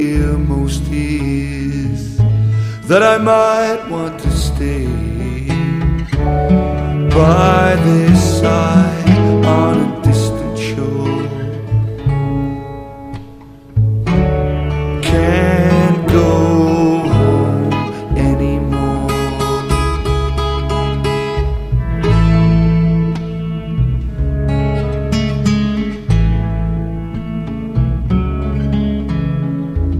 most is that I might want to stay by this side.